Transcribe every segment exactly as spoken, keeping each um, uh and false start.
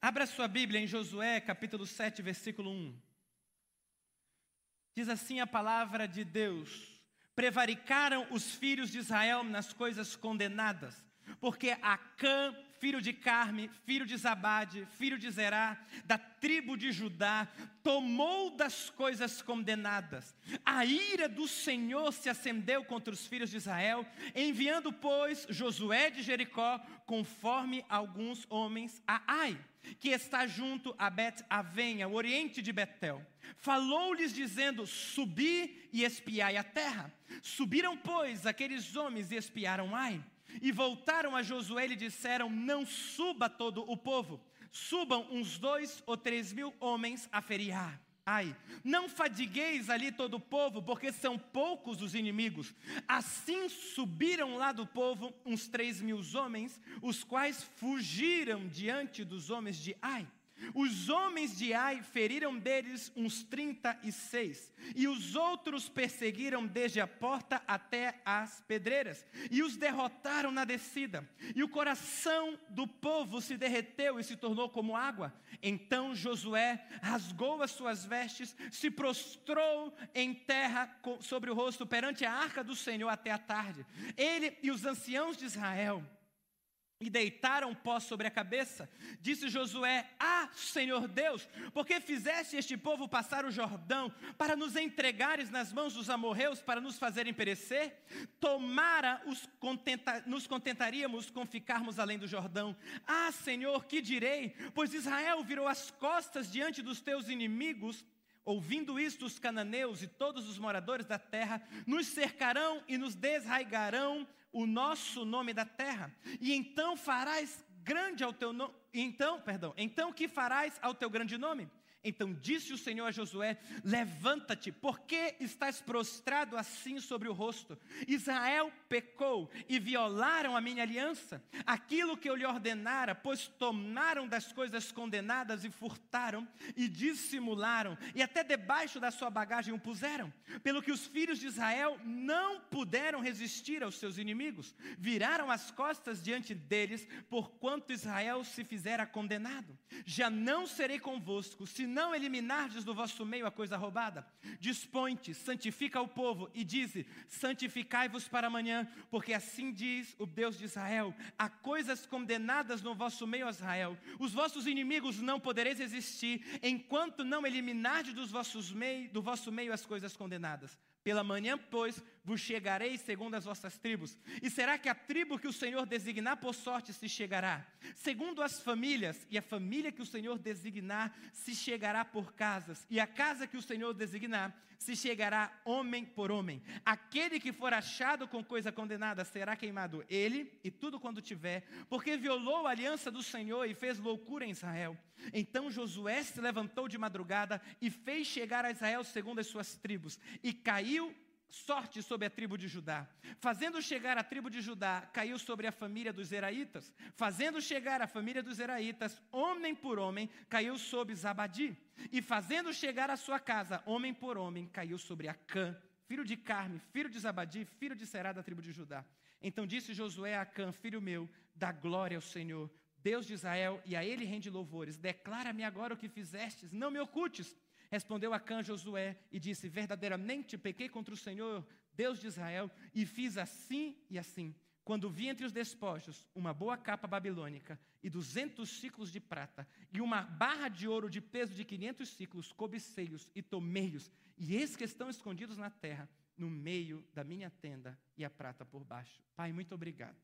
Abra sua Bíblia em Josué, capítulo sete, versículo um. Diz assim a palavra de Deus: prevaricaram os filhos de Israel nas coisas condenadas, porque Acã, filho de Carme, filho de Zabade, filho de Zerá, da tribo de Judá, tomou das coisas condenadas. A ira do Senhor se acendeu contra os filhos de Israel, enviando, pois, Josué de Jericó, conforme alguns homens, a Ai, que está junto a Bet-Aven, ao oriente de Betel. Falou-lhes dizendo: subi e espiai a terra. Subiram, pois, aqueles homens e espiaram Ai. E voltaram a Josué e lhe disseram: não suba todo o povo, subam uns dois ou três mil homens a ferir Ai. Não fadigueis ali todo o povo, porque são poucos os inimigos. Assim subiram lá do povo uns três mil homens, os quais fugiram diante dos homens de Ai. Os homens de Ai feriram deles uns trinta e seis, e os outros perseguiram desde a porta até as pedreiras, e os derrotaram na descida. E o coração do povo se derreteu e se tornou como água. Então Josué rasgou as suas vestes, se prostrou em terra sobre o rosto perante a arca do Senhor até a tarde. Ele e os anciãos de Israel, e deitaram pó sobre a cabeça. Disse Josué: ah, Senhor Deus, por que fizeste este povo passar o Jordão, para nos entregares nas mãos dos amorreus, para nos fazerem perecer? Tomara os contenta, nos contentaríamos com ficarmos além do Jordão. Ah, Senhor, que direi? Pois Israel virou as costas diante dos teus inimigos. Ouvindo isto, os cananeus e todos os moradores da terra nos cercarão e nos desraigarão o nosso nome da terra. E então farás grande ao teu nome. Então, perdão, então que farás ao teu grande nome? Então disse o Senhor a Josué: levanta-te, porque estás prostrado assim sobre o rosto? Israel pecou e violaram a minha aliança, aquilo que eu lhe ordenara, pois tomaram das coisas condenadas e furtaram e dissimularam, e até debaixo da sua bagagem o puseram. Pelo que os filhos de Israel não puderam resistir aos seus inimigos, viraram as costas diante deles, porquanto Israel se fizera condenado. Já não serei convosco, se não eliminardes do vosso meio a coisa roubada. Dispõe-te, santifica o povo, e dize: santificai-vos para amanhã, porque assim diz o Deus de Israel: há coisas condenadas no vosso meio, Israel. Os vossos inimigos não podereis resistir, enquanto não eliminardes dos vossos mei, do vosso meio as coisas condenadas. Pela manhã, pois, vos chegareis segundo as vossas tribos. E será que a tribo que o Senhor designar por sorte se chegará? Segundo as famílias, e a família que o Senhor designar se chegará por casas. E a casa que o Senhor designar se chegará homem por homem. Aquele que for achado com coisa condenada será queimado, ele e tudo quanto tiver, porque violou a aliança do Senhor e fez loucura em Israel. Então Josué se levantou de madrugada e fez chegar a Israel segundo as suas tribos, e caiu sorte sobre a tribo de Judá. Fazendo chegar a tribo de Judá, caiu sobre a família dos Zeraitas. Fazendo chegar a família dos Zeraitas, homem por homem, caiu sobre Zabadi. E fazendo chegar a sua casa, homem por homem, caiu sobre Acã, filho de Carme, filho de Zabadi, filho de Será, da tribo de Judá. Então disse Josué a Acã: filho meu, dá glória ao Senhor, Deus de Israel, e a ele rende louvores. Declara-me agora o que fizestes, não me ocultes. Respondeu Acã a Josué e disse: verdadeiramente pequei contra o Senhor, Deus de Israel, e fiz assim e assim. Quando vi entre os despojos uma boa capa babilônica e duzentos ciclos de prata, e uma barra de ouro de peso de quinhentos ciclos, cobicei-os e tomei-os, e eis que estão escondidos na terra, no meio da minha tenda, e a prata por baixo. Pai, muito obrigado.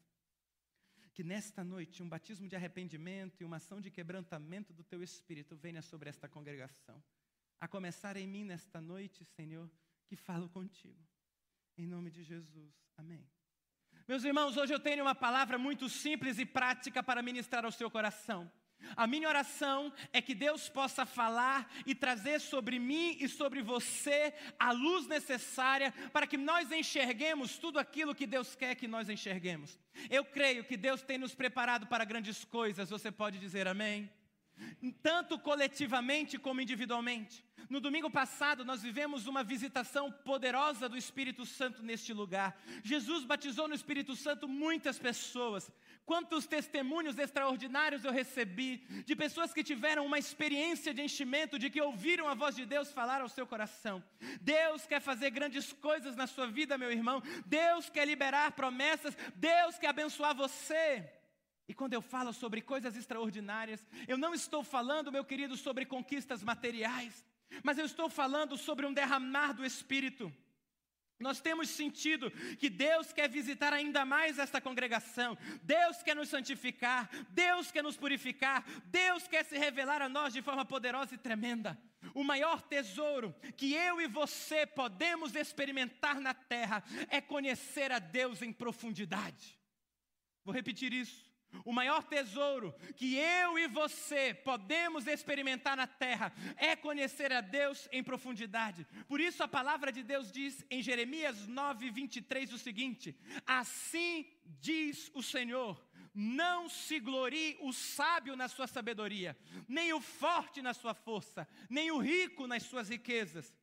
Que nesta noite um batismo de arrependimento e uma ação de quebrantamento do Teu Espírito venha sobre esta congregação. A começar em mim nesta noite, Senhor, que falo contigo. Em nome de Jesus. Amém. Meus irmãos, hoje eu tenho uma palavra muito simples e prática para ministrar ao seu coração. A minha oração é que Deus possa falar e trazer sobre mim e sobre você a luz necessária para que nós enxerguemos tudo aquilo que Deus quer que nós enxerguemos. Eu creio que Deus tem nos preparado para grandes coisas, você pode dizer amém? Tanto coletivamente como individualmente. No domingo passado nós vivemos uma visitação poderosa do Espírito Santo neste lugar. Jesus batizou no Espírito Santo muitas pessoas. Quantos testemunhos extraordinários eu recebi de pessoas que tiveram uma experiência de enchimento, de que ouviram a voz de Deus falar ao seu coração. Deus quer fazer grandes coisas na sua vida, meu irmão. Deus quer liberar promessas. Deus quer abençoar você. E quando eu falo sobre coisas extraordinárias, eu não estou falando, meu querido, sobre conquistas materiais, mas eu estou falando sobre um derramar do Espírito. Nós temos sentido que Deus quer visitar ainda mais esta congregação. Deus quer nos santificar. Deus quer nos purificar. Deus quer se revelar a nós de forma poderosa e tremenda. O maior tesouro que eu e você podemos experimentar na terra é conhecer a Deus em profundidade. Vou repetir isso. O maior tesouro que eu e você podemos experimentar na terra é conhecer a Deus em profundidade. Por isso a palavra de Deus diz em Jeremias nove, vinte e três o seguinte: assim diz o Senhor, não se glorie o sábio na sua sabedoria, nem o forte na sua força, nem o rico nas suas riquezas.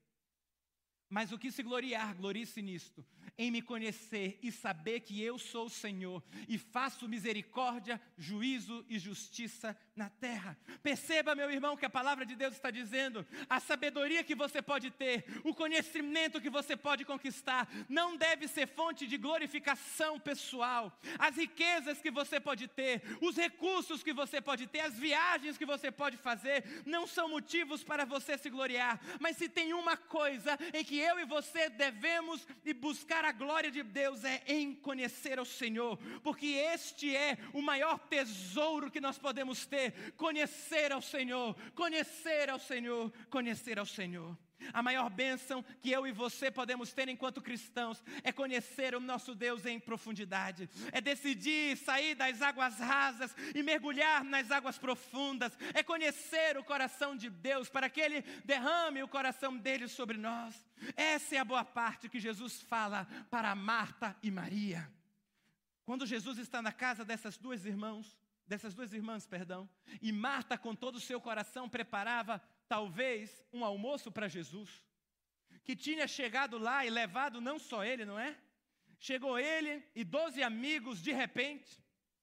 Mas o que se gloriar, glorie-se nisto, em me conhecer e saber que eu sou o Senhor e faço misericórdia, juízo e justiça na terra. Perceba, meu irmão, que a palavra de Deus está dizendo: a sabedoria que você pode ter, o conhecimento que você pode conquistar, não deve ser fonte de glorificação pessoal. As riquezas que você pode ter, os recursos que você pode ter, as viagens que você pode fazer, não são motivos para você se gloriar. Mas se tem uma coisa em que eu e você devemos e buscar a glória de Deus, é em conhecer ao Senhor, porque este é o maior tesouro que nós podemos ter: conhecer ao Senhor, conhecer ao Senhor, conhecer ao Senhor. A maior bênção que eu e você podemos ter enquanto cristãos é conhecer o nosso Deus em profundidade. É decidir sair das águas rasas e mergulhar nas águas profundas. É conhecer o coração de Deus para que Ele derrame o coração dele sobre nós. Essa é a boa parte que Jesus fala para Marta e Maria. Quando Jesus está na casa dessas duas irmãos, dessas duas irmãs, perdão, e Marta com todo o seu coração preparava talvez um almoço para Jesus, que tinha chegado lá e levado não só ele, não é? Chegou ele e doze amigos de repente.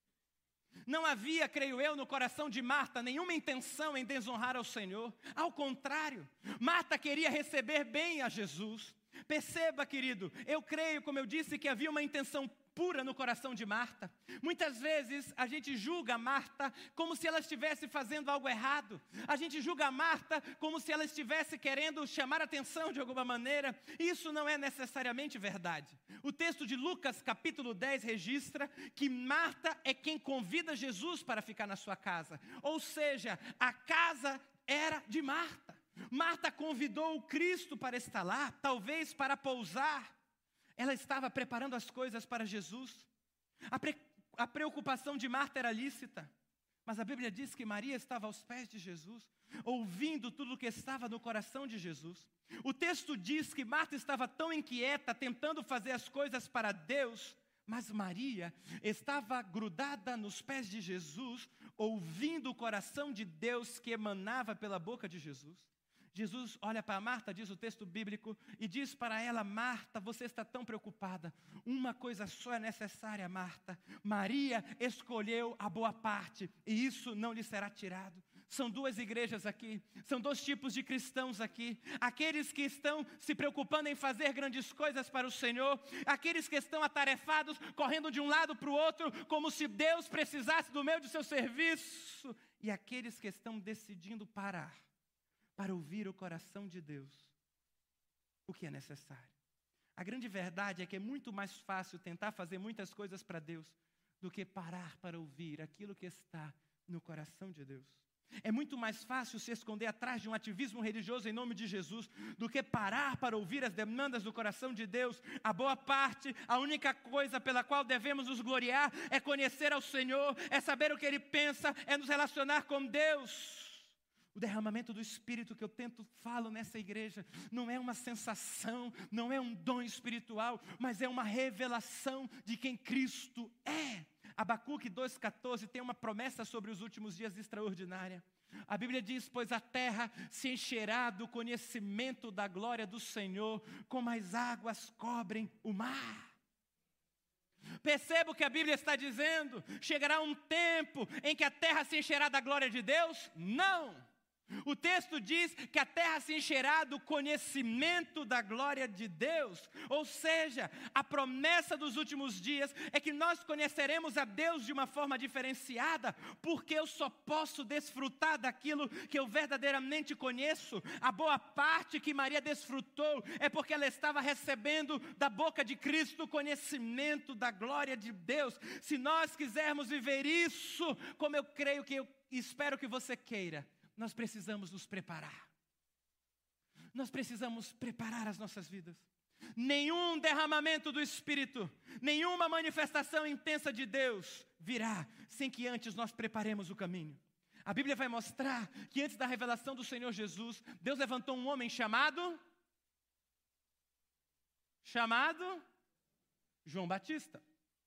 Não havia, creio eu, no coração de Marta nenhuma intenção em desonrar ao Senhor. Ao contrário, Marta queria receber bem a Jesus. Perceba, querido, eu creio, como eu disse, que havia uma intenção pura no coração de Marta. Muitas vezes a gente julga Marta como se ela estivesse fazendo algo errado. A gente julga Marta como se ela estivesse querendo chamar atenção de alguma maneira. Isso não é necessariamente verdade. O texto de Lucas capítulo dez registra que Marta é quem convida Jesus para ficar na sua casa. Ou seja, a casa era de Marta. Marta convidou o Cristo para estar lá, talvez para pousar. Ela estava preparando as coisas para Jesus. A, pre, a preocupação de Marta era lícita, mas a Bíblia diz que Maria estava aos pés de Jesus, ouvindo tudo o que estava no coração de Jesus. O texto diz que Marta estava tão inquieta, tentando fazer as coisas para Deus, mas Maria estava grudada nos pés de Jesus, ouvindo o coração de Deus que emanava pela boca de Jesus. Jesus olha para Marta, diz o texto bíblico, e diz para ela: Marta, você está tão preocupada. Uma coisa só é necessária, Marta. Maria escolheu a boa parte, e isso não lhe será tirado. São duas igrejas aqui, são dois tipos de cristãos aqui. Aqueles que estão se preocupando em fazer grandes coisas para o Senhor, aqueles que estão atarefados, correndo de um lado para o outro, como se Deus precisasse do meio do seu serviço. E aqueles que estão decidindo parar para ouvir o coração de Deus, o que é necessário. A grande verdade é que é muito mais fácil tentar fazer muitas coisas para Deus do que parar para ouvir aquilo que está no coração de Deus. É muito mais fácil se esconder atrás de um ativismo religioso em nome de Jesus do que parar para ouvir as demandas do coração de Deus. A boa parte, a única coisa pela qual devemos nos gloriar é conhecer ao Senhor, é saber o que Ele pensa, é nos relacionar com Deus. O derramamento do Espírito que eu tento falo nessa igreja não é uma sensação, não é um dom espiritual, mas é uma revelação de quem Cristo é. Abacuque dois, catorze tem uma promessa sobre os últimos dias extraordinária. A Bíblia diz: pois a terra se encherá do conhecimento da glória do Senhor, como as águas cobrem o mar. Perceba o que a Bíblia está dizendo. Chegará um tempo em que a terra se encherá da glória de Deus? Não. O texto diz que a terra se encherá do conhecimento da glória de Deus. Ou seja, a promessa dos últimos dias é que nós conheceremos a Deus de uma forma diferenciada, porque eu só posso desfrutar daquilo que eu verdadeiramente conheço. A boa parte que Maria desfrutou é porque ela estava recebendo da boca de Cristo o conhecimento da glória de Deus. Se nós quisermos viver isso, como eu creio que eu espero que você queira, nós precisamos nos preparar. Nós precisamos preparar as nossas vidas. Nenhum derramamento do Espírito, nenhuma manifestação intensa de Deus virá sem que antes nós preparemos o caminho. A Bíblia vai mostrar que antes da revelação do Senhor Jesus, Deus levantou um homem chamado, chamado João Batista.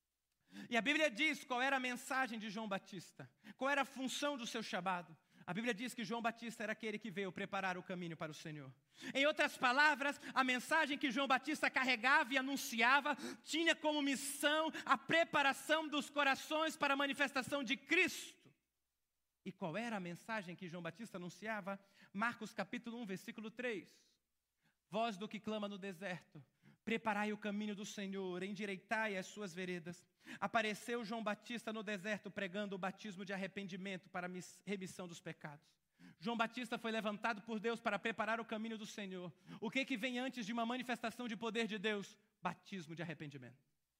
E a Bíblia diz qual era a mensagem de João Batista, qual era a função do seu chamado. A Bíblia diz que João Batista era aquele que veio preparar o caminho para o Senhor. Em outras palavras, a mensagem que João Batista carregava e anunciava tinha como missão a preparação dos corações para a manifestação de Cristo. E qual era a mensagem que João Batista anunciava? Marcos capítulo um, versículo três. Voz do que clama no deserto, preparai o caminho do Senhor, endireitai as suas veredas. Apareceu João Batista no deserto pregando o batismo de arrependimento para a remissão dos pecados. João Batista foi levantado por Deus para preparar o caminho do Senhor. O que que vem antes de uma manifestação de poder de Deus? Batismo de arrependimento.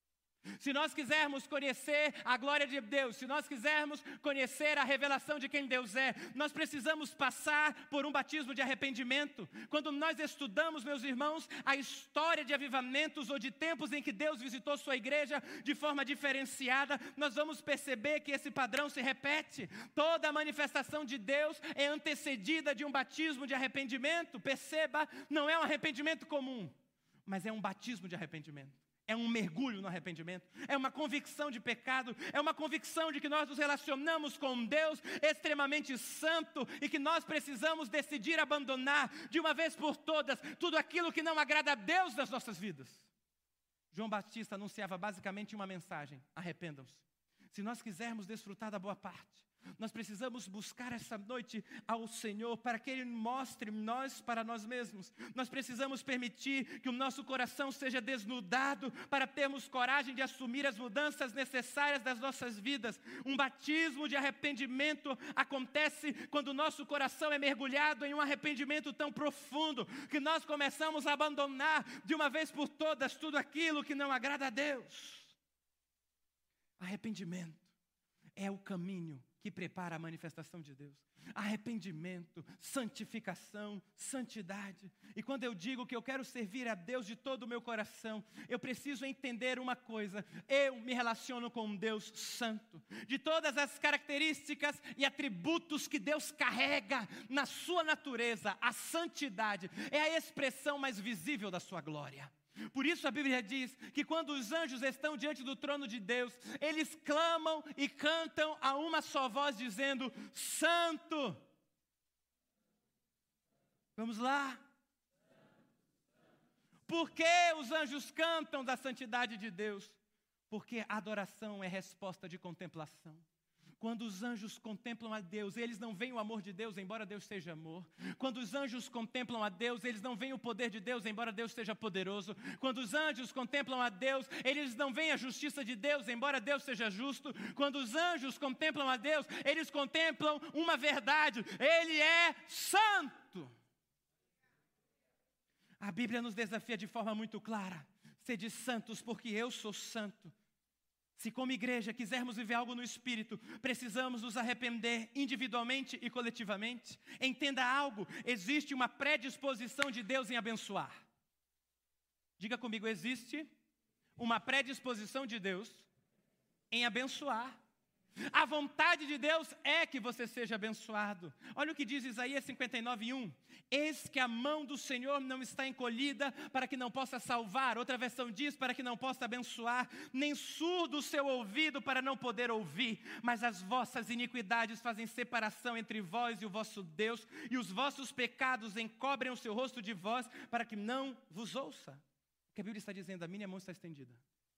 Se nós quisermos conhecer a glória de Deus, se nós quisermos conhecer a revelação de quem Deus é, nós precisamos passar por um batismo de arrependimento. Quando nós estudamos, meus irmãos, a história de avivamentos ou de tempos em que Deus visitou sua igreja de forma diferenciada, nós vamos perceber que esse padrão se repete. Toda a manifestação de Deus é antecedida de um batismo de arrependimento. Perceba, não é um arrependimento comum, mas é um batismo de arrependimento. É um mergulho no arrependimento, é uma convicção de pecado, é uma convicção de que nós nos relacionamos com um Deus extremamente santo e que nós precisamos decidir abandonar de uma vez por todas tudo aquilo que não agrada a Deus nas nossas vidas. João Batista anunciava basicamente uma mensagem: arrependam-se. Se nós quisermos desfrutar da boa parte, nós precisamos buscar essa noite ao Senhor para que Ele mostre nós para nós mesmos. Nós precisamos permitir que o nosso coração seja desnudado para termos coragem de assumir as mudanças necessárias das nossas vidas. Um batismo de arrependimento acontece quando o nosso coração é mergulhado em um arrependimento tão profundo que nós começamos a abandonar de uma vez por todas tudo aquilo que não agrada a Deus. Arrependimento é o caminho que prepara a manifestação de Deus. Arrependimento, santificação, santidade. E quando eu digo que eu quero servir a Deus de todo o meu coração, eu preciso entender uma coisa: eu me relaciono com um Deus santo. De todas as características e atributos que Deus carrega na sua natureza, a santidade é a expressão mais visível da sua glória. Por isso a Bíblia diz que quando os anjos estão diante do trono de Deus, eles clamam e cantam a uma só voz dizendo: Santo. Vamos lá. Por que os anjos cantam da santidade de Deus? Porque a adoração é resposta de contemplação. Quando os anjos contemplam a Deus, eles não veem o amor de Deus, embora Deus seja amor. Quando os anjos contemplam a Deus, eles não veem o poder de Deus, embora Deus seja poderoso. Quando os anjos contemplam a Deus, eles não veem a justiça de Deus, embora Deus seja justo. Quando os anjos contemplam a Deus, eles contemplam uma verdade: Ele é santo. A Bíblia nos desafia de forma muito clara: sede santos, porque eu sou santo. Se como igreja quisermos viver algo no Espírito, precisamos nos arrepender individualmente e coletivamente. Entenda algo: existe uma predisposição de Deus em abençoar. Diga comigo: existe uma predisposição de Deus em abençoar. A vontade de Deus é que você seja abençoado. Olha o que diz Isaías cinquenta e nove, um. Eis que a mão do Senhor não está encolhida para que não possa salvar. Outra versão diz: para que não possa abençoar. Nem surdo o seu ouvido para não poder ouvir. Mas as vossas iniquidades fazem separação entre vós e o vosso Deus. E os vossos pecados encobrem o seu rosto de vós para que não vos ouça. O que a Bíblia está dizendo: a minha mão está estendida.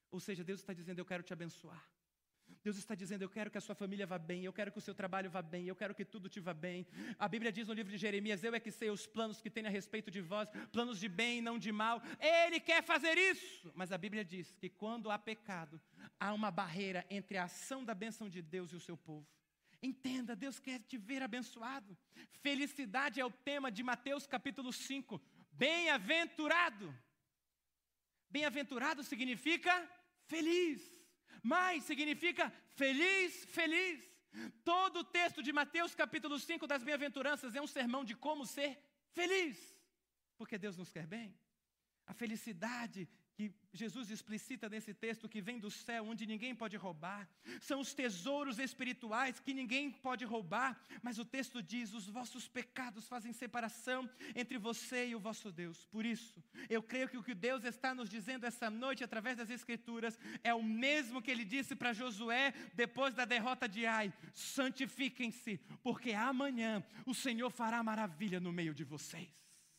Ou seja, Deus está dizendo, eu quero te abençoar. Deus está dizendo, eu quero que a sua família vá bem, eu quero que o seu trabalho vá bem, eu quero que tudo te vá bem. A Bíblia diz no livro de Jeremias, eu é que sei os planos que tenho a respeito de vós, planos de bem e não de mal. Ele quer fazer isso. Mas a Bíblia diz que quando há pecado, há uma barreira entre a ação da bênção de Deus e o seu povo. Entenda, Deus quer te ver abençoado. Felicidade é o tema de Mateus capítulo cinco. Bem-aventurado. Bem-aventurado significa feliz. Mas significa feliz, feliz. Todo o texto de Mateus capítulo cinco das bem-aventuranças é um sermão de como ser feliz. Porque Deus nos quer bem. A felicidade que Jesus explicita nesse texto que vem do céu, onde ninguém pode roubar. São os tesouros espirituais que ninguém pode roubar. Mas o texto diz, os vossos pecados fazem separação entre você e o vosso Deus. Por isso, eu creio que o que Deus está nos dizendo essa noite, através das Escrituras, é o mesmo que Ele disse para Josué, depois da derrota de Ai. Santifiquem-se, porque amanhã o Senhor fará maravilha no meio de vocês.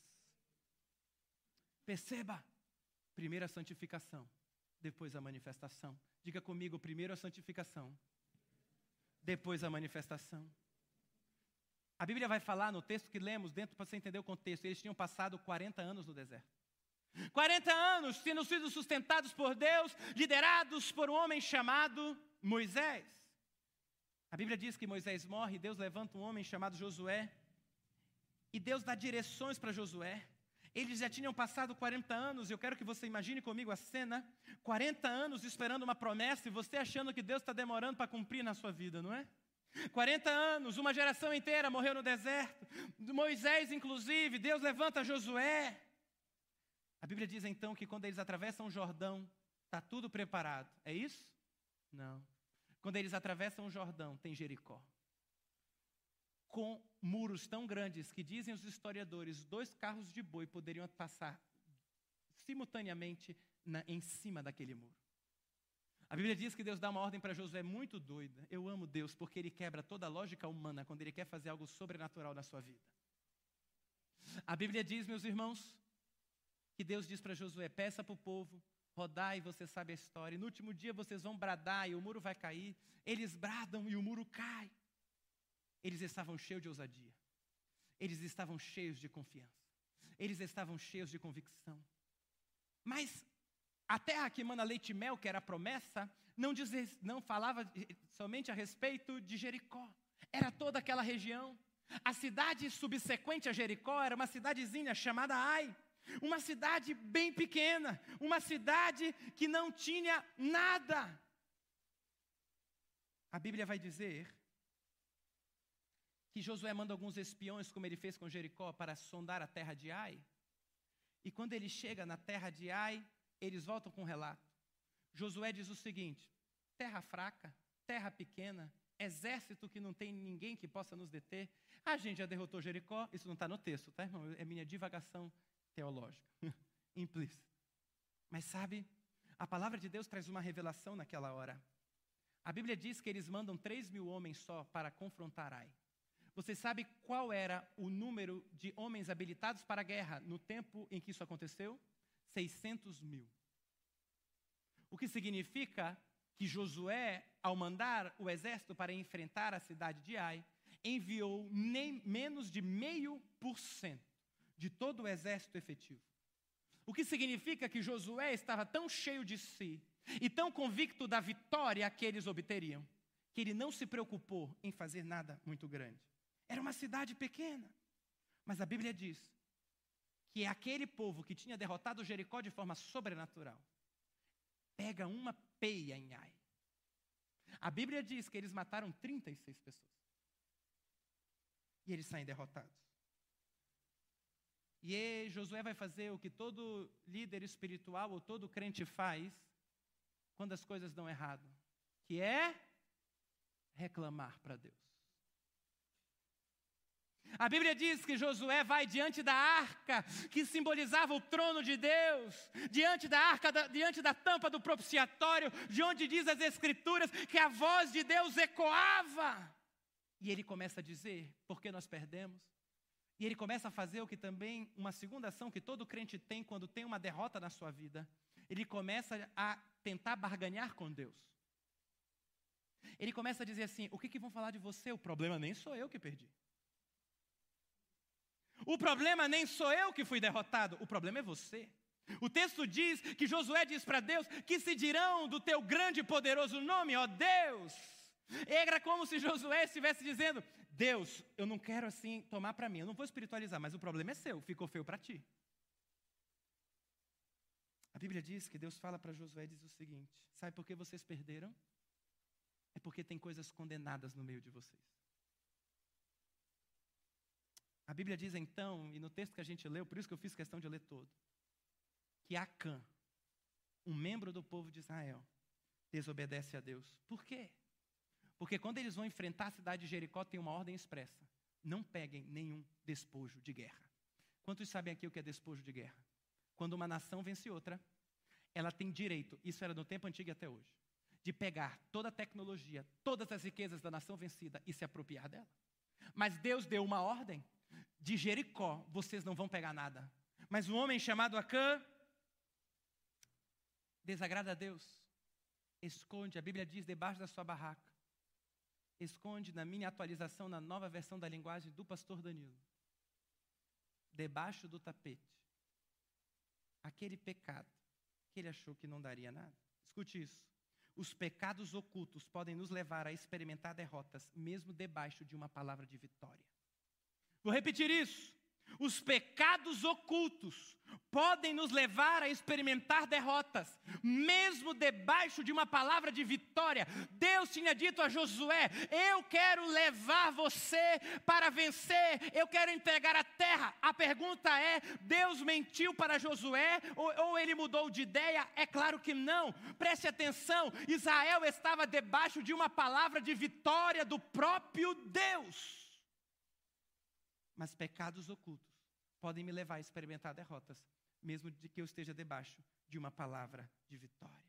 Perceba. Primeiro a santificação, depois a manifestação. Diga comigo, primeiro a santificação, depois a manifestação. A Bíblia vai falar no texto que lemos, dentro para você entender o contexto, eles tinham passado quarenta anos no deserto. quarenta anos tendo sido sustentados por Deus, liderados por um homem chamado Moisés. A Bíblia diz que Moisés morre, Deus levanta um homem chamado Josué, e Deus dá direções para Josué. Eles já tinham passado quarenta anos, eu quero que você imagine comigo a cena, quarenta anos esperando uma promessa e você achando que Deus está demorando para cumprir na sua vida, não é? quarenta anos, uma geração inteira morreu no deserto, Moisés inclusive, Deus levanta Josué. A Bíblia diz então que quando eles atravessam o Jordão, está tudo preparado, é isso? Não. Quando eles atravessam o Jordão, tem Jericó. Com muros tão grandes que, dizem os historiadores, dois carros de boi poderiam passar simultaneamente na, em cima daquele muro. A Bíblia diz que Deus dá uma ordem para Josué muito doida. Eu amo Deus porque Ele quebra toda a lógica humana quando Ele quer fazer algo sobrenatural na sua vida. A Bíblia diz, meus irmãos, que Deus diz para Josué, peça para o povo, rodar e você sabe a história. E no último dia vocês vão bradar e o muro vai cair. Eles bradam e o muro cai. Eles estavam cheios de ousadia. Eles estavam cheios de confiança. Eles estavam cheios de convicção. Mas a terra que emana leite e mel, que era a promessa, não, diz, não falava somente a respeito de Jericó. Era toda aquela região. A cidade subsequente a Jericó era uma cidadezinha chamada Ai. Uma cidade bem pequena. Uma cidade que não tinha nada. A Bíblia vai dizer que Josué manda alguns espiões, como ele fez com Jericó, para sondar a terra de Ai. E quando ele chega na terra de Ai, eles voltam com um relato. Josué diz o seguinte, terra fraca, terra pequena, exército que não tem ninguém que possa nos deter. A gente já derrotou Jericó, isso não está no texto, tá, irmão? É minha divagação teológica, implícita. Mas sabe, a palavra de Deus traz uma revelação naquela hora. A Bíblia diz que eles mandam três mil homens só para confrontar Ai. Você sabe qual era o número de homens habilitados para a guerra no tempo em que isso aconteceu? seiscentos mil. O que significa que Josué, ao mandar o exército para enfrentar a cidade de Ai, enviou nem menos de meio por cento de todo o exército efetivo. O que significa que Josué estava tão cheio de si e tão convicto da vitória que eles obteriam, que ele não se preocupou em fazer nada muito grande. Era uma cidade pequena, mas a Bíblia diz que aquele povo que tinha derrotado Jericó de forma sobrenatural, pega uma peia em Ai. A Bíblia diz que eles mataram trinta e seis pessoas. E eles saem derrotados. E aí, Josué vai fazer o que todo líder espiritual ou todo crente faz quando as coisas dão errado, que é reclamar para Deus. A Bíblia diz que Josué vai diante da arca, que simbolizava o trono de Deus, diante da arca, da, diante da tampa do propiciatório, de onde diz as Escrituras que a voz de Deus ecoava. E ele começa a dizer, por que nós perdemos? E ele começa a fazer o que também, uma segunda ação que todo crente tem quando tem uma derrota na sua vida. ele começa a tentar barganhar com Deus. Ele começa a dizer assim, o que, que vão falar de você? O problema nem sou eu que perdi. O problema nem sou eu que fui derrotado, o problema é você. O texto diz que Josué diz para Deus, que se dirão do teu grande e poderoso nome, ó Deus. Era como se Josué estivesse dizendo, Deus, eu não quero assim tomar para mim, eu não vou espiritualizar, mas o problema é seu, ficou feio para ti. A Bíblia diz que Deus fala para Josué e diz o seguinte, sabe por que vocês perderam? É porque tem coisas condenadas no meio de vocês. A Bíblia diz então, e no texto que a gente leu, por isso que eu fiz questão de ler todo, que Acã, um membro do povo de Israel, desobedece a Deus. Por quê? Porque quando eles vão enfrentar a cidade de Jericó, tem uma ordem expressa. Não peguem nenhum despojo de guerra. Quantos sabem aqui o que é despojo de guerra? Quando uma nação vence outra, ela tem direito, isso era no tempo antigo e até hoje, de pegar toda a tecnologia, todas as riquezas da nação vencida e se apropriar dela. Mas Deus deu uma ordem, de Jericó, vocês não vão pegar nada. Mas um homem chamado Acã, desagrada a Deus, esconde, a Bíblia diz, debaixo da sua barraca. Esconde, na minha atualização, na nova versão da linguagem do pastor Danilo, debaixo do tapete, aquele pecado que ele achou que não daria nada. Escute isso. Os pecados ocultos podem nos levar a experimentar derrotas, mesmo debaixo de uma palavra de vitória. Vou repetir isso. Os pecados ocultos podem nos levar a experimentar derrotas, mesmo debaixo de uma palavra de vitória. Deus tinha dito a Josué, eu quero levar você para vencer, eu quero entregar a terra. A pergunta é, Deus mentiu para Josué ou, ou ele mudou de ideia? É claro que não. Preste atenção, Israel estava debaixo de uma palavra de vitória do próprio Deus. Mas pecados ocultos podem me levar a experimentar derrotas, mesmo de que eu esteja debaixo de uma palavra de vitória.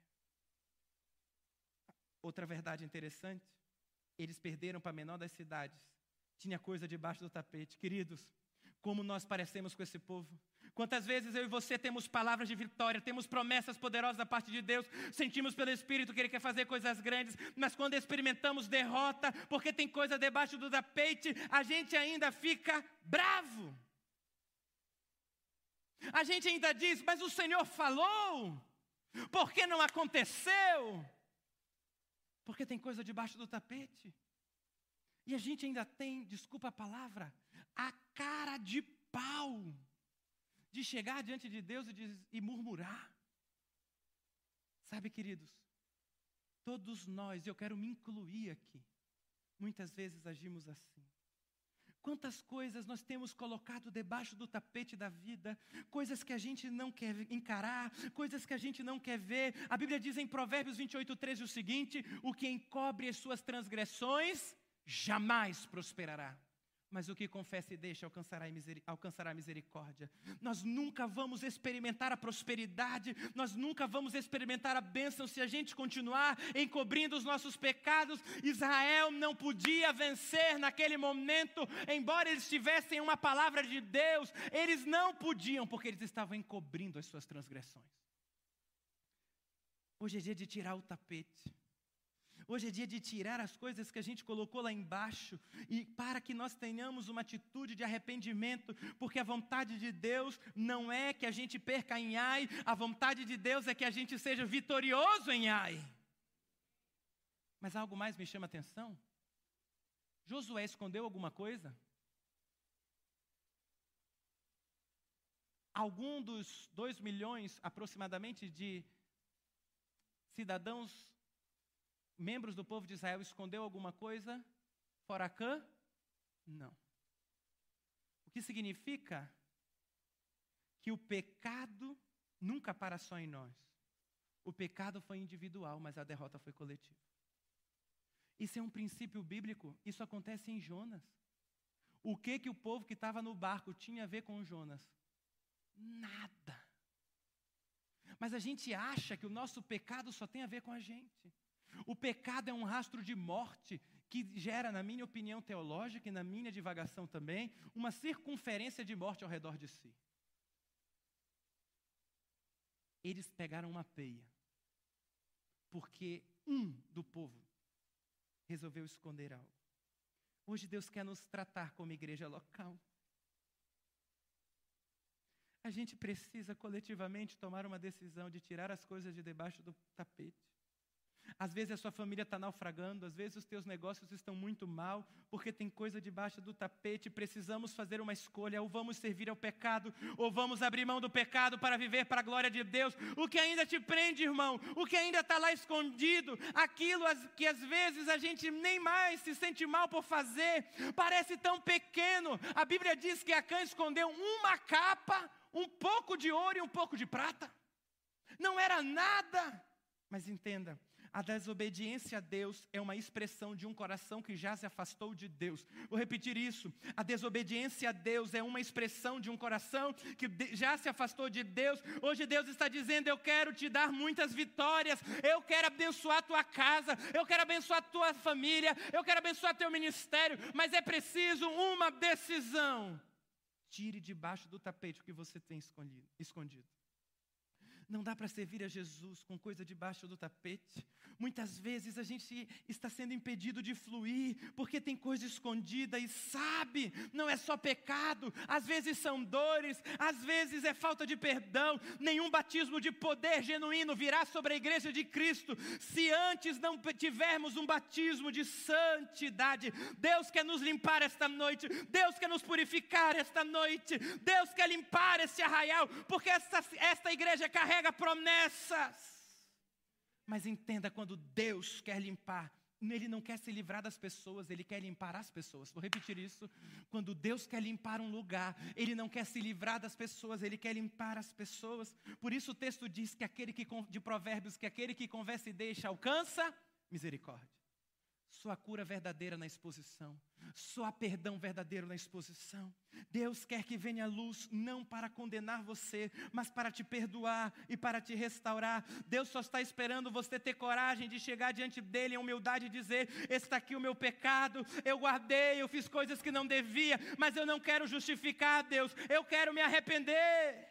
Outra verdade interessante, eles perderam para a menor das cidades. Tinha coisa debaixo do tapete. Queridos, como nós parecemos com esse povo. Quantas vezes eu e você temos palavras de vitória, temos promessas poderosas da parte de Deus, sentimos pelo Espírito que Ele quer fazer coisas grandes, mas quando experimentamos derrota, porque tem coisa debaixo do tapete, a gente ainda fica bravo. A gente ainda diz, mas o Senhor falou, por que não aconteceu? Porque tem coisa debaixo do tapete. E a gente ainda tem, desculpa a palavra, a cara de pau de chegar diante de Deus e, de, e murmurar. Sabe, queridos, todos nós, eu quero me incluir aqui, muitas vezes agimos assim. Quantas coisas nós temos colocado debaixo do tapete da vida, coisas que a gente não quer encarar, coisas que a gente não quer ver. A Bíblia diz em Provérbios vinte e oito, treze o seguinte, o que encobre as suas transgressões jamais prosperará, mas o que confessa e deixa alcançará, miseric- alcançará misericórdia. Nós nunca vamos experimentar a prosperidade, nós nunca vamos experimentar a bênção se a gente continuar encobrindo os nossos pecados. Israel não podia vencer naquele momento, embora eles tivessem uma palavra de Deus, eles não podiam, porque eles estavam encobrindo as suas transgressões. Hoje é dia de tirar o tapete. Hoje é dia de tirar as coisas que a gente colocou lá embaixo e para que nós tenhamos uma atitude de arrependimento, porque a vontade de Deus não é que a gente perca em Ai, a vontade de Deus é que a gente seja vitorioso em Ai. Mas algo mais me chama a atenção. Josué escondeu alguma coisa? Algum dos dois milhões aproximadamente de cidadãos membros do povo de Israel escondeu alguma coisa? Fora Acã? Não. O que significa que o pecado nunca para só em nós. O pecado foi individual, mas a derrota foi coletiva. Isso é um princípio bíblico, isso acontece em Jonas. O que que o povo que estava no barco tinha a ver com Jonas? Nada. Mas a gente acha que o nosso pecado só tem a ver com a gente. O pecado é um rastro de morte que gera, na minha opinião teológica e na minha divagação também, uma circunferência de morte ao redor de si. Eles pegaram uma peia, porque um do povo resolveu esconder algo. Hoje Deus quer nos tratar como igreja local. A gente precisa coletivamente tomar uma decisão de tirar as coisas de debaixo do tapete. Às vezes a sua família está naufragando, às vezes os teus negócios estão muito mal, porque tem coisa debaixo do tapete. Precisamos fazer uma escolha: ou vamos servir ao pecado, ou vamos abrir mão do pecado para viver para a glória de Deus. O que ainda te prende, irmão, o que ainda está lá escondido, aquilo que às vezes a gente nem mais se sente mal por fazer, parece tão pequeno. A Bíblia diz que Acã escondeu uma capa, um pouco de ouro e um pouco de prata. Não era nada. Mas entenda, a desobediência a Deus é uma expressão de um coração que já se afastou de Deus. Vou repetir isso. A desobediência a Deus é uma expressão de um coração que já se afastou de Deus. Hoje Deus está dizendo: eu quero te dar muitas vitórias. Eu quero abençoar a tua casa. Eu quero abençoar a tua família. Eu quero abençoar teu ministério. Mas é preciso uma decisão. Tire debaixo do tapete o que você tem escondido. Não dá para servir a Jesus com coisa debaixo do tapete. Muitas vezes a gente está sendo impedido de fluir, porque tem coisa escondida e sabe, não é só pecado, às vezes são dores, às vezes é falta de perdão. Nenhum batismo de poder genuíno virá sobre a igreja de Cristo se antes não tivermos um batismo de santidade. Deus quer nos limpar esta noite, Deus quer nos purificar esta noite, Deus quer limpar esse arraial, porque esta, esta igreja carrega promessas. Mas entenda, quando Deus quer limpar, Ele não quer se livrar das pessoas, Ele quer limpar as pessoas. Vou repetir isso. Quando Deus quer limpar um lugar, Ele não quer se livrar das pessoas, Ele quer limpar as pessoas. Por isso o texto diz que aquele que, de Provérbios, que aquele que conversa e deixa alcança misericórdia. Só há cura verdadeira na exposição. Só há perdão verdadeiro na exposição. Deus quer que venha a luz, não para condenar você, mas para te perdoar e para te restaurar. Deus só está esperando você ter coragem de chegar diante dEle em humildade e dizer: está aqui o meu pecado, eu guardei, eu fiz coisas que não devia, mas eu não quero justificar, Deus, eu quero me arrepender.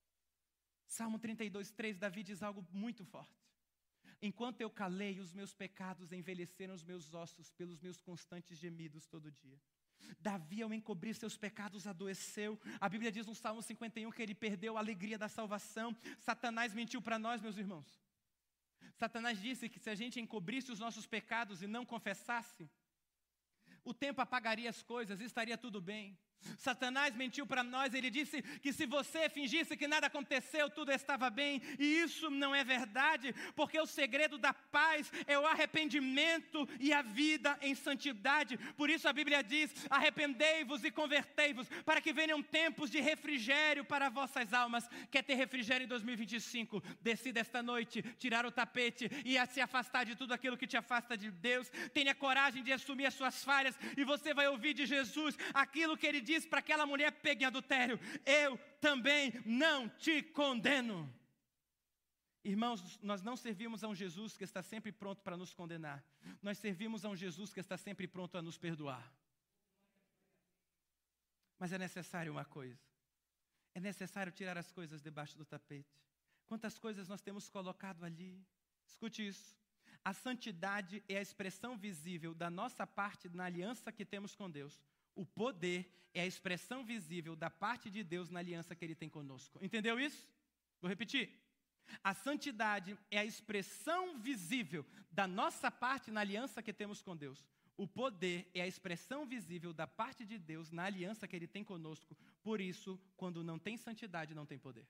Salmo trinta e dois, três, Davi diz algo muito forte. Enquanto eu calei, os meus pecados envelheceram os meus ossos pelos meus constantes gemidos todo dia. Davi, ao encobrir seus pecados, adoeceu. A Bíblia diz no Salmo cinquenta e um que ele perdeu a alegria da salvação. Satanás mentiu para nós, meus irmãos. Satanás disse que se a gente encobrisse os nossos pecados e não confessasse, o tempo apagaria as coisas e estaria tudo bem. Satanás mentiu para nós, ele disse que se você fingisse que nada aconteceu, tudo estava bem, e isso não é verdade, porque o segredo da paz é o arrependimento e a vida em santidade. Por isso a Bíblia diz: arrependei-vos e convertei-vos, para que venham tempos de refrigério para vossas almas. Quer ter refrigério em dois mil e vinte e cinco? Decida esta noite tirar o tapete e a se afastar de tudo aquilo que te afasta de Deus. Tenha coragem de assumir as suas falhas, e você vai ouvir de Jesus aquilo que ele diz para aquela mulher pega em adultério: eu também não te condeno. Irmãos, nós não servimos a um Jesus que está sempre pronto para nos condenar. Nós servimos a um Jesus que está sempre pronto a nos perdoar. Mas é necessário uma coisa: é necessário tirar as coisas debaixo do tapete. Quantas coisas nós temos colocado ali? Escute isso. A santidade é a expressão visível da nossa parte na aliança que temos com Deus. O poder é a expressão visível da parte de Deus na aliança que Ele tem conosco. Entendeu isso? Vou repetir. A santidade é a expressão visível da nossa parte na aliança que temos com Deus. O poder é a expressão visível da parte de Deus na aliança que Ele tem conosco. Por isso, quando não tem santidade, não tem poder.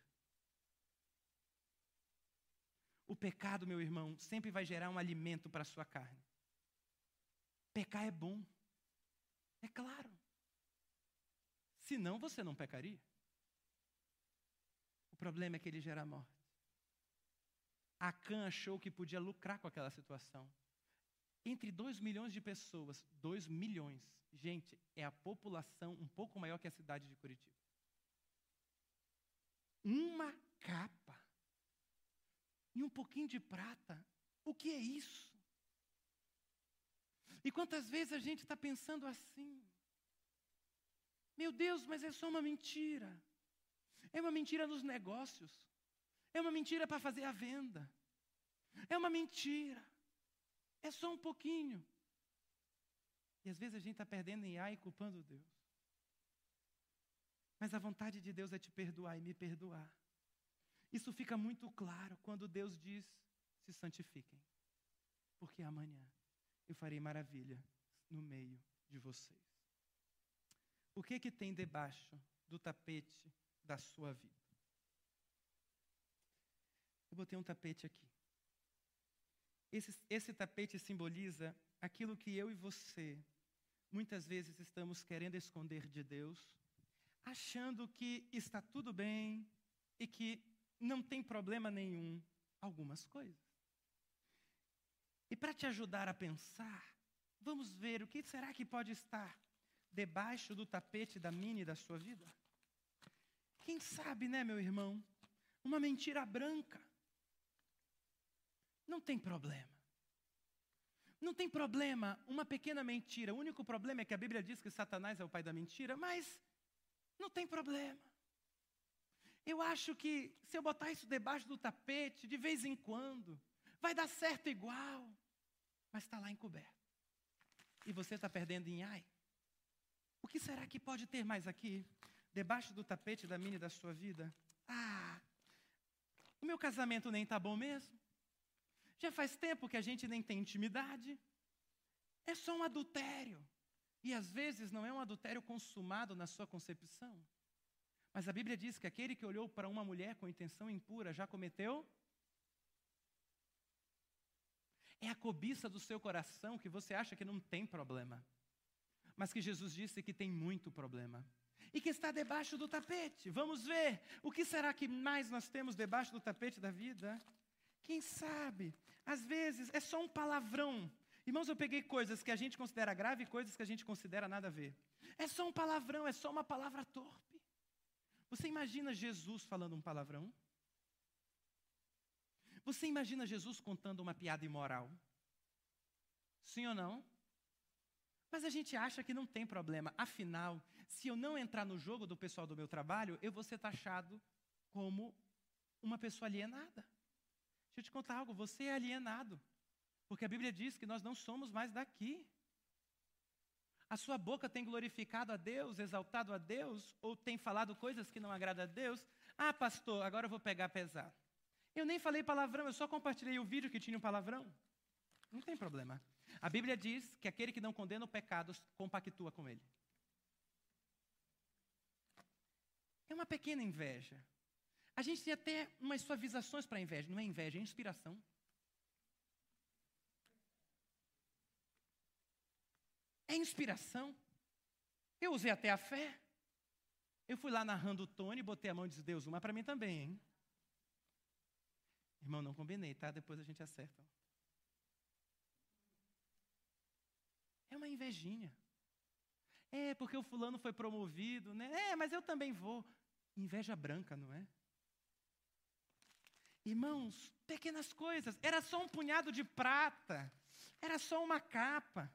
O pecado, meu irmão, sempre vai gerar um alimento para a sua carne. Pecar é bom. É claro. Senão você não pecaria. O problema é que ele gera morte. Acã achou que podia lucrar com aquela situação. Entre dois milhões de pessoas, dois milhões, gente, é a população um pouco maior que a cidade de Curitiba. Uma capa e um pouquinho de prata. O que é isso? E quantas vezes a gente está pensando assim: meu Deus, mas é só uma mentira. É uma mentira nos negócios. É uma mentira para fazer a venda. É uma mentira. É só um pouquinho. E às vezes a gente está perdendo em ar e culpando Deus. Mas a vontade de Deus é te perdoar e me perdoar. Isso fica muito claro quando Deus diz, se santifiquem. Porque amanhã eu farei maravilha no meio de vocês. O que que tem debaixo do tapete da sua vida? Eu botei um tapete aqui. Esse, esse tapete simboliza aquilo que eu e você, muitas vezes estamos querendo esconder de Deus, achando que está tudo bem e que não tem problema nenhum algumas coisas. E para te ajudar a pensar, vamos ver o que será que pode estar debaixo do tapete da minha e da sua vida? Quem sabe, né, meu irmão? Uma mentira branca. Não tem problema. Não tem problema uma pequena mentira. O único problema é que a Bíblia diz que Satanás é o pai da mentira, mas não tem problema. Eu acho que se eu botar isso debaixo do tapete, de vez em quando, vai dar certo igual, mas está lá encoberto. E você está perdendo em ai. O que será que pode ter mais aqui, debaixo do tapete da minha e da sua vida? Ah, o meu casamento nem está bom mesmo. Já faz tempo que a gente nem tem intimidade. É só um adultério. E às vezes não é um adultério consumado na sua concepção. Mas a Bíblia diz que aquele que olhou para uma mulher com intenção impura já cometeu. É a cobiça do seu coração que você acha que não tem problema. Mas que Jesus disse que tem muito problema. E que está debaixo do tapete. Vamos ver. O que será que mais nós temos debaixo do tapete da vida? Quem sabe? Às vezes é só um palavrão. Irmãos, eu peguei coisas que a gente considera grave e coisas que a gente considera nada a ver. É só um palavrão, é só uma palavra torpe. Você imagina Jesus falando um palavrão? Você imagina Jesus contando uma piada imoral? Sim ou não? Mas a gente acha que não tem problema. Afinal, se eu não entrar no jogo do pessoal do meu trabalho, eu vou ser taxado como uma pessoa alienada. Deixa eu te contar algo, você é alienado. Porque a Bíblia diz que nós não somos mais daqui. A sua boca tem glorificado a Deus, exaltado a Deus, ou tem falado coisas que não agradam a Deus? Ah, pastor, agora eu vou pegar pesado. Eu nem falei palavrão, eu só compartilhei o vídeo que tinha um palavrão. Não tem problema. A Bíblia diz que aquele que não condena o pecado compactua com ele. É uma pequena inveja. A gente tem até umas suavizações para a inveja. Não é inveja, é inspiração. É inspiração. Eu usei até a fé. Eu fui lá narrando o Tony, botei a mão e disse, Deus, uma para mim também, hein? Irmão, não combinei, tá? Depois a gente acerta. É uma invejinha. É, porque o fulano foi promovido, né? É, mas eu também vou. Inveja branca, não é? Irmãos, pequenas coisas. Era só um punhado de prata. Era só uma capa.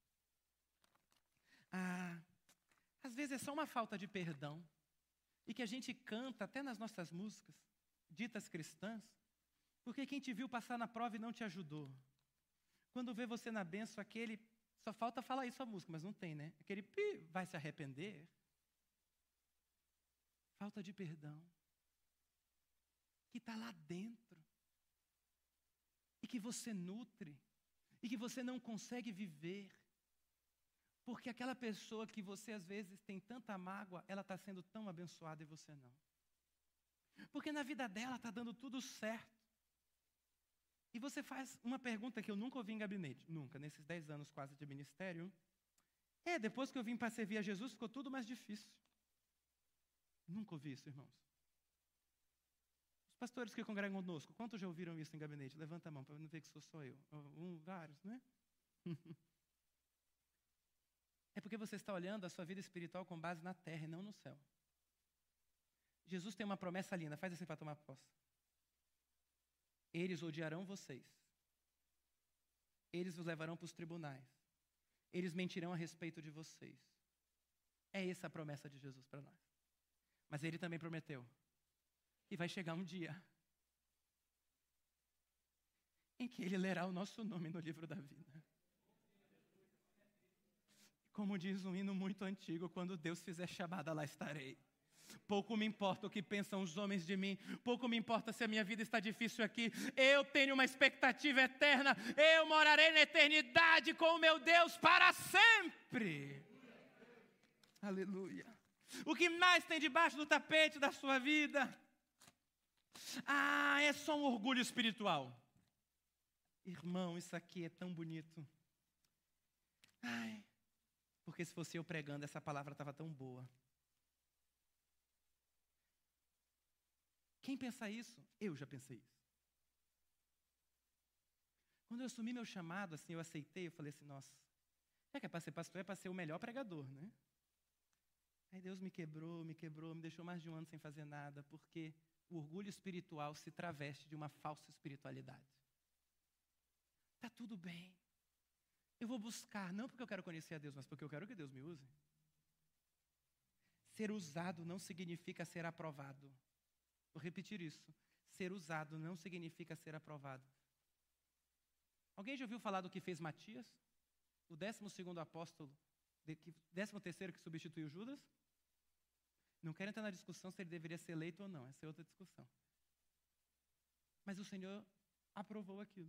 Ah, às vezes é só uma falta de perdão. E que a gente canta até nas nossas músicas, ditas cristãs, porque quem te viu passar na prova e não te ajudou. Quando vê você na bênção, aquele... Só falta falar isso a música, mas não tem, né? Aquele pi, vai se arrepender. Falta de perdão. Que está lá dentro. E que você nutre. E que você não consegue viver. Porque aquela pessoa que você às vezes tem tanta mágoa, ela está sendo tão abençoada e você não. Porque na vida dela está dando tudo certo. E você faz uma pergunta que eu nunca ouvi em gabinete, nunca, nesses dez anos quase de ministério. É, depois que eu vim para servir a Jesus, ficou tudo mais difícil. Nunca ouvi isso, irmãos. Os pastores que congregam conosco, quantos já ouviram isso em gabinete? Levanta a mão para não ver que sou só eu. Um, vários, né? É porque você está olhando a sua vida espiritual com base na terra e não no céu. Jesus tem uma promessa linda, faz assim para tomar posse. Eles odiarão vocês. Eles os levarão para os tribunais. Eles mentirão a respeito de vocês. É essa a promessa de Jesus para nós. Mas ele também prometeu que vai chegar um dia em que Ele lerá o nosso nome no livro da vida. Como diz um hino muito antigo, quando Deus fizer chamada, lá estarei. Pouco me importa o que pensam os homens de mim, pouco me importa se a minha vida está difícil aqui, eu tenho uma expectativa eterna, eu morarei na eternidade com o meu Deus para sempre. Aleluia. O que mais tem debaixo do tapete da sua vida? Ah, é só um orgulho espiritual. Irmão, isso aqui é tão bonito. Ai, porque se fosse eu pregando, essa palavra estava tão boa. Quem pensa isso? Eu já pensei isso. Quando eu assumi meu chamado, assim, eu aceitei, eu falei assim, nossa, já que é para ser pastor, é para ser o melhor pregador, né? Aí Deus me quebrou, me quebrou, me deixou mais de um ano sem fazer nada, porque o orgulho espiritual se traveste de uma falsa espiritualidade. Está tudo bem. Eu vou buscar, não porque eu quero conhecer a Deus, mas porque eu quero que Deus me use. Ser usado não significa ser aprovado. Vou repetir isso. Ser usado não significa ser aprovado. Alguém já ouviu falar do que fez Matias? O décimo segundo apóstolo, décimo terceiro que substituiu Judas? Não quero entrar na discussão se ele deveria ser eleito ou não, essa é outra discussão. Mas o Senhor aprovou aquilo.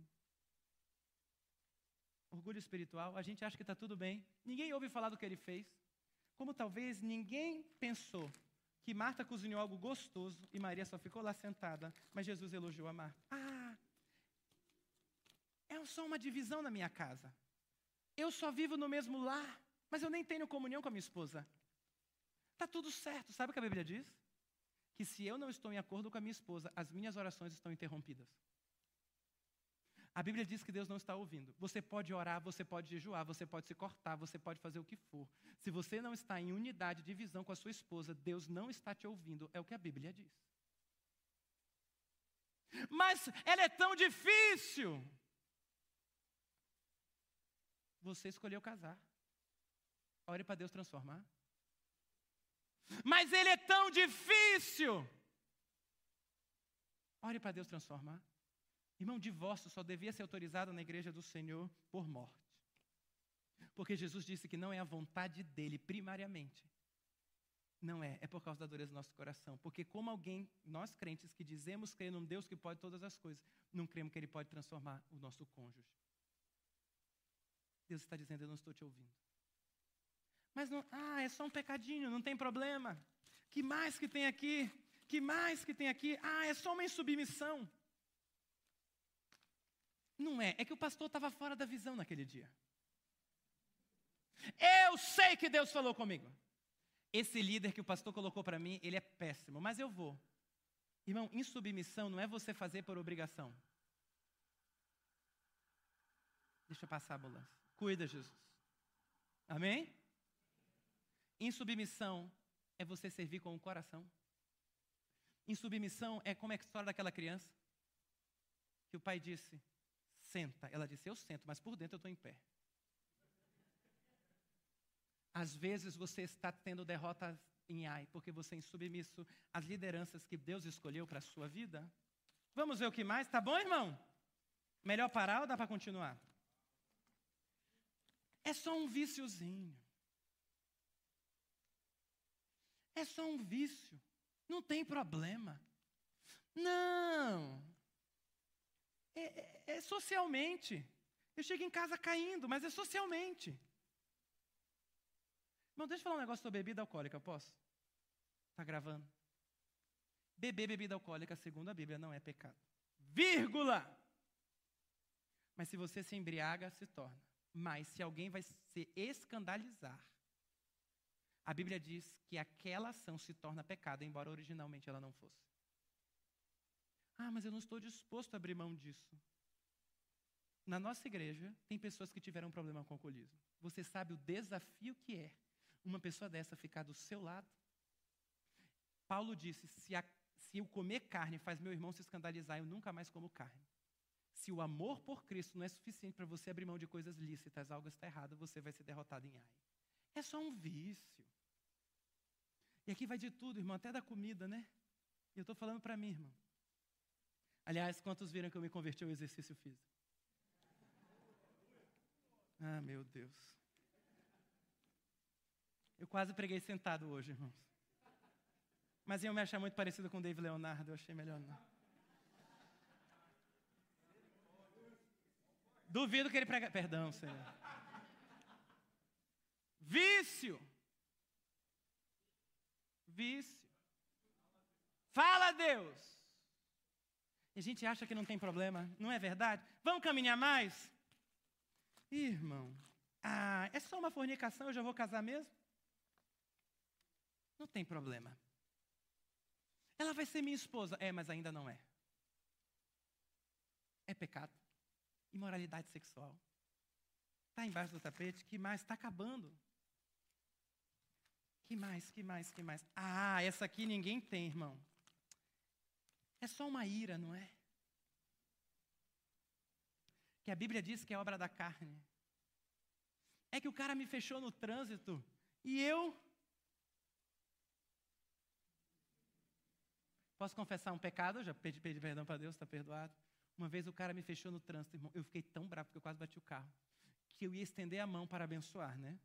Orgulho espiritual, a gente acha que está tudo bem. Ninguém ouve falar do que ele fez. Como talvez ninguém pensou que Marta cozinhou algo gostoso e Maria só ficou lá sentada, mas Jesus elogiou a Marta. Ah, é só uma divisão na minha casa. Eu só vivo no mesmo lar, mas eu nem tenho comunhão com a minha esposa. Está tudo certo. Sabe o que a Bíblia diz? Que se eu não estou em acordo com a minha esposa, as minhas orações estão interrompidas. A Bíblia diz que Deus não está ouvindo. Você pode orar, você pode jejuar, você pode se cortar, você pode fazer o que for. Se você não está em unidade de visão com a sua esposa, Deus não está te ouvindo. É o que a Bíblia diz. Mas ela é tão difícil. Você escolheu casar. Ore para Deus transformar. Mas ele é tão difícil. Ore para Deus transformar. Irmão, divórcio só devia ser autorizado na igreja do Senhor por morte. Porque Jesus disse que não é a vontade dele, primariamente. Não é, é por causa da dureza do nosso coração. Porque como alguém, nós crentes que dizemos crer num Deus que pode todas as coisas, não cremos que ele pode transformar o nosso cônjuge. Deus está dizendo, eu não estou te ouvindo. Mas, não, ah, é só um pecadinho, não tem problema. Que mais que tem aqui? Que mais que tem aqui? Ah, é só uma insubmissão. Não é, é que o pastor estava fora da visão naquele dia. Eu sei que Deus falou comigo. Esse líder que o pastor colocou para mim, ele é péssimo, mas eu vou. Irmão, insubmissão não é você fazer por obrigação. Deixa eu passar a ambulância. Cuida, Jesus. Amém? Insubmissão é você servir com o coração. Insubmissão é como é a história daquela criança que o pai disse, senta. Ela disse, eu sento, mas por dentro eu estou em pé. Às vezes você está tendo derrotas em ai, porque você é insubmisso às lideranças que Deus escolheu para a sua vida. Vamos ver o que mais? Tá bom, irmão? Melhor parar ou dá para continuar? É só um viciozinho. É só um vício. Não tem problema. Não. É, é, é socialmente. Eu chego em casa caindo, mas é socialmente. Irmão, deixa eu falar um negócio sobre bebida alcoólica, posso? Está gravando? Beber bebida alcoólica, segundo a Bíblia, não é pecado. Vírgula! Mas se você se embriaga, se torna. Mas se alguém vai se escandalizar, a Bíblia diz que aquela ação se torna pecado, embora originalmente ela não fosse. Ah, mas eu não estou disposto a abrir mão disso. Na nossa igreja, tem pessoas que tiveram problema com o alcoolismo. Você sabe o desafio que é uma pessoa dessa ficar do seu lado? Paulo disse, se, a, se eu comer carne faz meu irmão se escandalizar, eu nunca mais como carne. Se o amor por Cristo não é suficiente para você abrir mão de coisas lícitas, algo está errado, você vai ser derrotado em ai. É só um vício. E aqui vai de tudo, irmão, até da comida, né? E eu estou falando para mim, irmão. Aliás, quantos viram que eu me converti ao exercício físico? Ah, meu Deus. Eu quase preguei sentado hoje, irmãos. Mas eu me achar muito parecido com o David Leonardo, eu achei melhor não. Duvido que ele prega... Perdão, Senhor. Vício. Vício. Fala, Deus. E a gente acha que não tem problema, não é verdade? Vamos caminhar mais? Irmão, ah, é só uma fornicação, eu já vou casar mesmo? Não tem problema. Ela vai ser minha esposa. É, mas ainda não é. É pecado. Imoralidade sexual. Está embaixo do tapete. Que mais? Está acabando. Que mais, que mais, que mais? Ah, essa aqui ninguém tem, irmão. É só uma ira, não é? Que a Bíblia diz que é obra da carne. É que o cara me fechou no trânsito e eu... Posso confessar um pecado? Eu já pedi, pedi perdão para Deus, está perdoado. Uma vez o cara me fechou no trânsito, irmão. Eu fiquei tão bravo porque eu quase bati o carro. Que eu ia estender a mão para abençoar, né?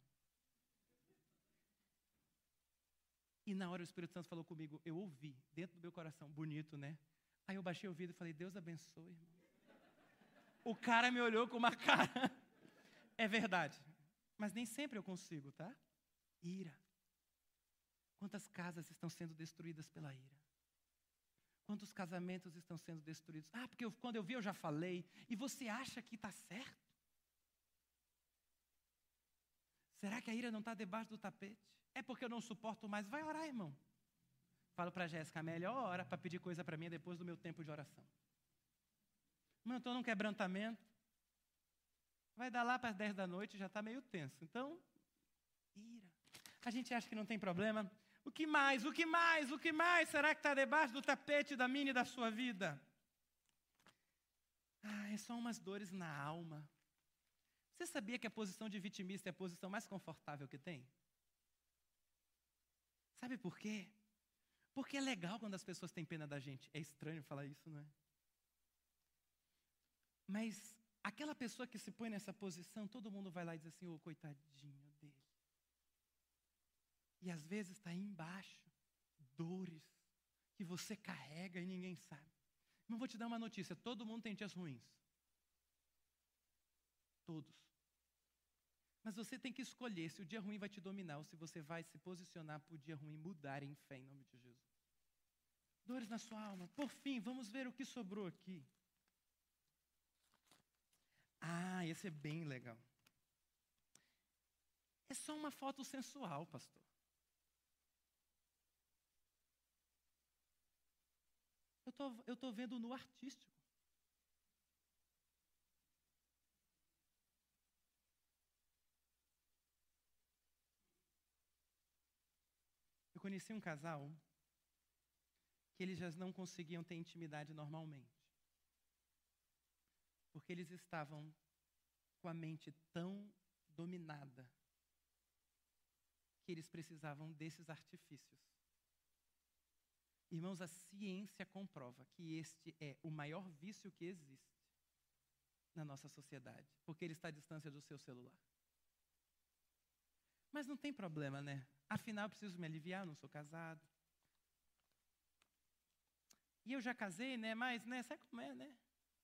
E na hora o Espírito Santo falou comigo, eu ouvi, dentro do meu coração, bonito, né? Aí eu baixei o ouvido e falei, Deus abençoe, irmão. O cara me olhou com uma cara. É verdade. Mas nem sempre eu consigo, tá? Ira. Quantas casas estão sendo destruídas pela ira? Quantos casamentos estão sendo destruídos? Ah, porque eu, quando eu vi eu já falei. E você acha que está certo? Será que a ira não está debaixo do tapete? É porque eu não suporto mais. Vai orar, irmão. Falo para a Jéssica, a melhor hora para pedir coisa para mim é depois do meu tempo de oração. Não, eu estou num quebrantamento. Vai dar lá para as dez da noite, já está meio tenso. Então, ira. A gente acha que não tem problema. O que mais? O que mais? O que mais será que está debaixo do tapete da minha e da sua vida? Ah, é só umas dores na alma. Você sabia que a posição de vitimista é a posição mais confortável que tem? Sabe por quê? Porque é legal quando as pessoas têm pena da gente. É estranho falar isso, não é? Mas aquela pessoa que se põe nessa posição, todo mundo vai lá e diz assim, ô, coitadinho dele. E às vezes está aí embaixo, dores que você carrega e ninguém sabe. Não vou te dar uma notícia, todo mundo tem dias ruins. Todos. Mas você tem que escolher se o dia ruim vai te dominar ou se você vai se posicionar para o dia ruim mudar em fé, em nome de Jesus. Dores na sua alma. Por fim, vamos ver o que sobrou aqui. Ah, esse é bem legal. É só uma foto sensual, pastor. Eu tô, eu tô vendo no artístico. Eu conheci um casal que eles já não conseguiam ter intimidade normalmente. Porque eles estavam com a mente tão dominada que eles precisavam desses artifícios. Irmãos, a ciência comprova que este é o maior vício que existe na nossa sociedade, porque ele está à distância do seu celular. Mas não tem problema, né? Afinal, eu preciso me aliviar, eu não sou casado. E eu já casei, né? Mas, né? Sabe como é, né?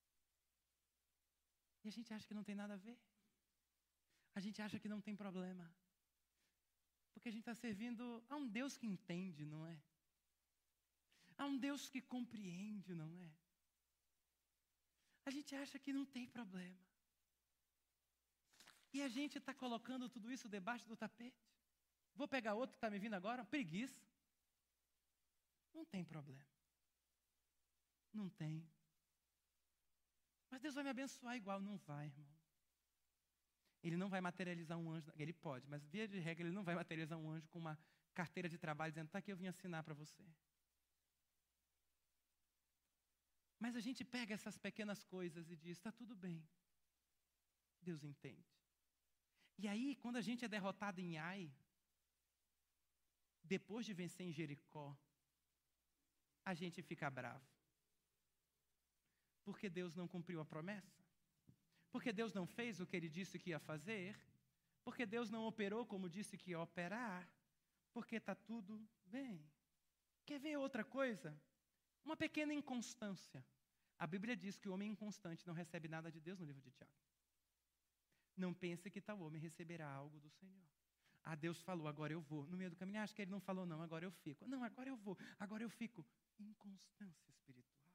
E a gente acha que não tem nada a ver. A gente acha que não tem problema. Porque a gente está servindo a um Deus que entende, não é? A um Deus que compreende, não é? A gente acha que não tem problema. E a gente está colocando tudo isso debaixo do tapete. Vou pegar outro que está me vindo agora, preguiça. Não tem problema. Não tem. Mas Deus vai me abençoar igual. Não vai, irmão. Ele não vai materializar um anjo. Ele pode, mas via de regra ele não vai materializar um anjo com uma carteira de trabalho dizendo, tá aqui, eu vim assinar para você. Mas a gente pega essas pequenas coisas e diz, está tudo bem. Deus entende. E aí, quando a gente é derrotado em Ai, depois de vencer em Jericó, a gente fica bravo. Porque Deus não cumpriu a promessa. Porque Deus não fez o que ele disse que ia fazer? Porque Deus não operou como disse que ia operar? Porque está tudo bem. Quer ver outra coisa? Uma pequena inconstância. A Bíblia diz que o homem inconstante não recebe nada de Deus no livro de Tiago. Não pense que tal homem receberá algo do Senhor. Ah, Deus falou, agora eu vou. No meio do caminho, acho que ele não falou não, agora eu fico. Não, agora eu vou, agora eu fico. Inconstância espiritual.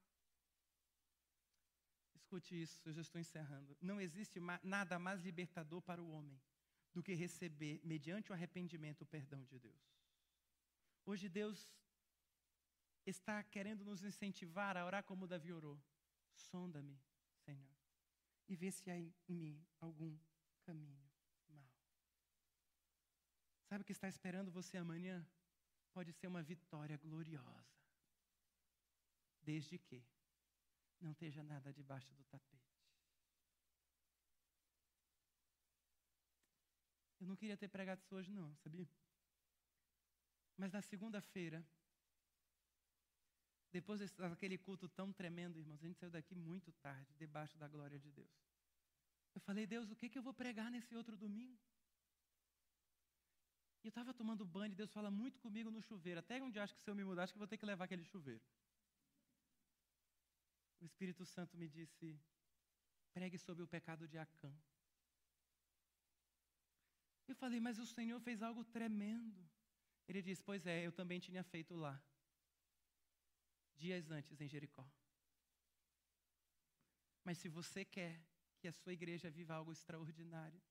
Escute isso, eu já estou encerrando. Não existe nada mais libertador para o homem do que receber, mediante o arrependimento, o perdão de Deus. Hoje Deus está querendo nos incentivar a orar como Davi orou. Sonda-me, Senhor, e vê se há em mim algum caminho mau. Sabe o que está esperando você amanhã? Pode ser uma vitória gloriosa. Desde que não esteja nada debaixo do tapete. Eu não queria ter pregado isso hoje não, sabia? Mas na segunda-feira, depois daquele culto tão tremendo, irmãos, a gente saiu daqui muito tarde, debaixo da glória de Deus. Eu falei, Deus, o que, que eu vou pregar nesse outro domingo? E eu estava tomando banho e Deus fala muito comigo no chuveiro. Até um dia acho que se eu me mudar, acho que eu vou ter que levar aquele chuveiro. O Espírito Santo me disse, pregue sobre o pecado de Acã. Eu falei, mas o Senhor fez algo tremendo. Ele disse, pois é, eu também tinha feito lá. Dias antes em Jericó. Mas se você quer que a sua igreja viva algo extraordinário,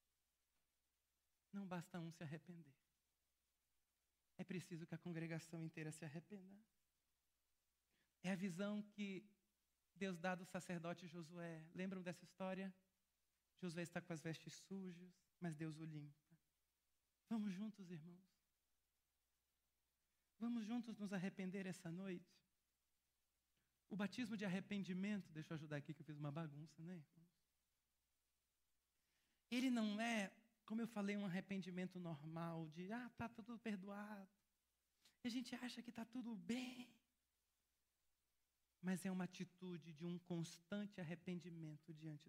não basta um se arrepender. É preciso que a congregação inteira se arrependa. É a visão que Deus dá do sacerdote Josué. Lembram dessa história? Josué está com as vestes sujas, mas Deus o limpa. Vamos juntos, irmãos. Vamos juntos nos arrepender essa noite. O batismo de arrependimento, deixa eu ajudar aqui que eu fiz uma bagunça, né, irmãos? Ele não é, como eu falei, um arrependimento normal de, ah, está tudo perdoado. E a gente acha que está tudo bem. Mas é uma atitude de um constante arrependimento diante